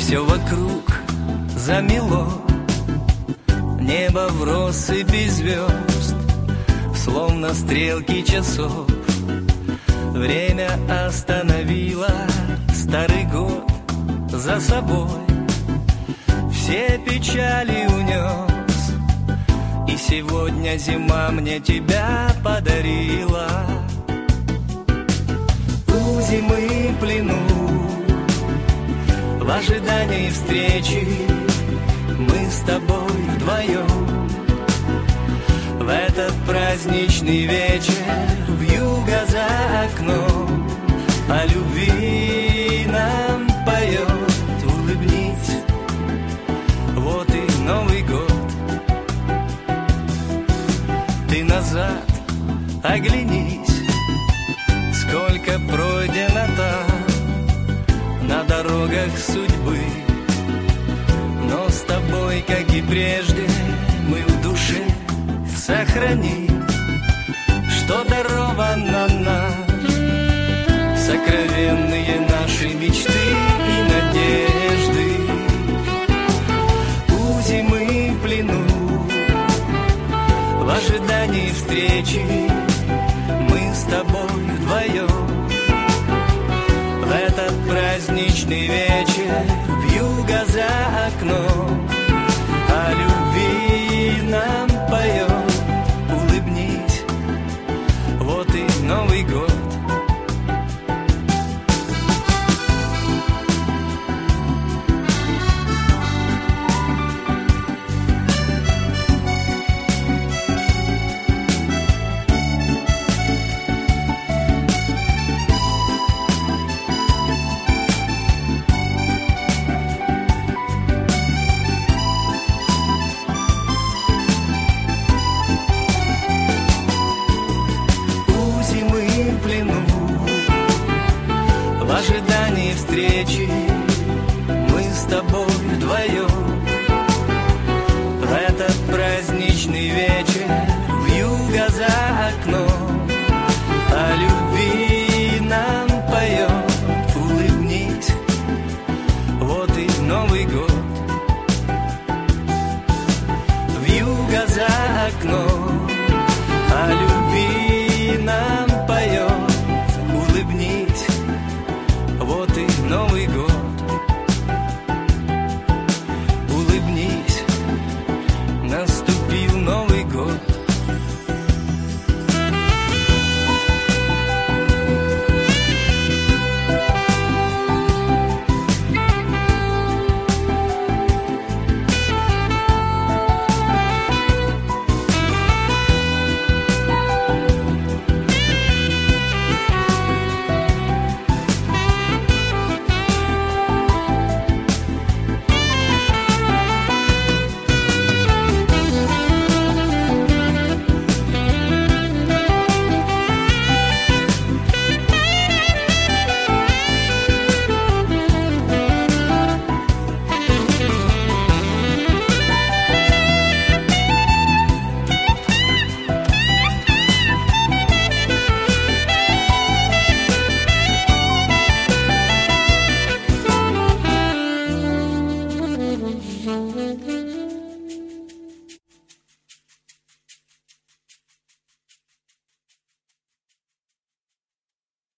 Все вокруг замело, небо в россыпи звезд, словно стрелки часов. Время остановило старый год за собой, все печали унес, и сегодня зима мне тебя подарила. У зимы в плену, в ожидании встречи, мы с тобой вдвоем. В этот праздничный вечер вьюга за окном о любви нам поет. Улыбнись, вот и Новый год. Ты назад оглянись, сколько пройдено там на дорогах судьбы. Но с тобой, как и прежде, мы в душе сохраним, что даровано нам, сокровенные наши мечты и надежды. У зимы в плену, в ожидании встречи, мы с тобой вдвоем. В этот праздничный вечер вьюга за окном о любви нам поет. Улыбнись, вот и Новый год. В ожидании встречи